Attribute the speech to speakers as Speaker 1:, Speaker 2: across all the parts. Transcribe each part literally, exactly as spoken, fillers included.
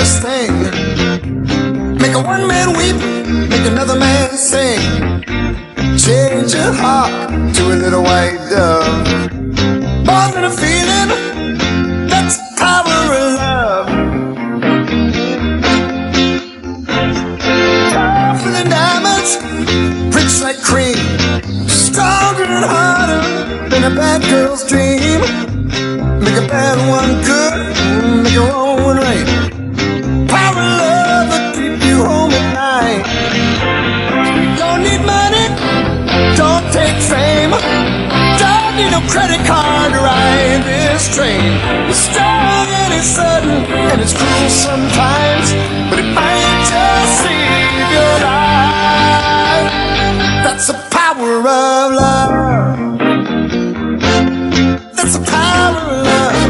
Speaker 1: this thing. Make a one man weep, make another man sing. Change your heart to a little white dove. More than a feeling, that's the power of love. Tougher than diamonds, rich like cream, stronger and harder than a bad girl's dream. Make a bad one good, make a wrong one right. Power of love will keep you home at night. Don't need money, don't take fame, don't need no credit card to ride this train. It's strong and it's sudden and it's cruel sometimes, but it might just save your life. That's the power of love. That's the power of love.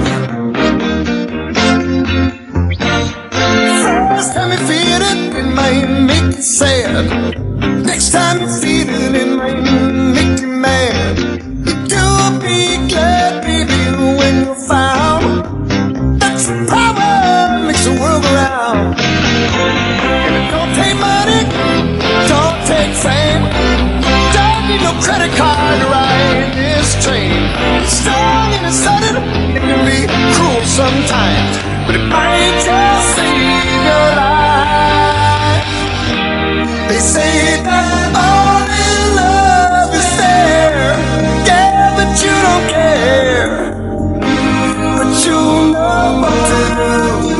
Speaker 1: First time you feel it, it might make you sad. Next time you feel it, it might make you mad. You'll be glad, baby, when you're found. That's the power makes the world go round. And it don't take money, don't take fame, don't need no credit card to ride this train. It's strong and it's sudden, it can be cruel sometimes, but it might just save your life. They say that all in love is fair, yeah, but you don't care. But you know what to do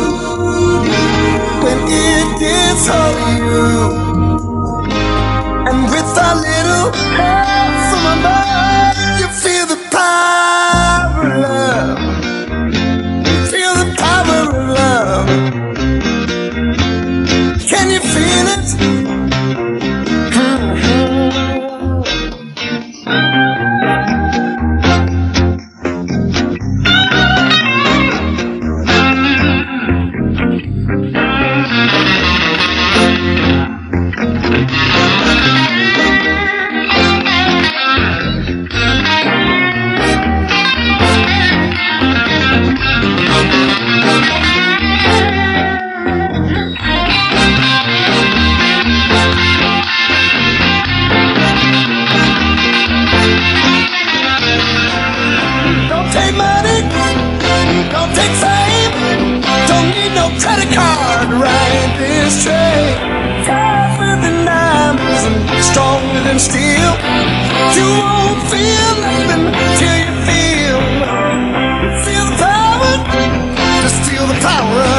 Speaker 1: when it gets hold of you. And with a little help from above, you feel the power of love. You feel the power of love. Can you feel it? Credit card to ride this train. Tougher than diamonds and stronger than steel. You won't feel nothing till you feel. Feel the power, just feel the power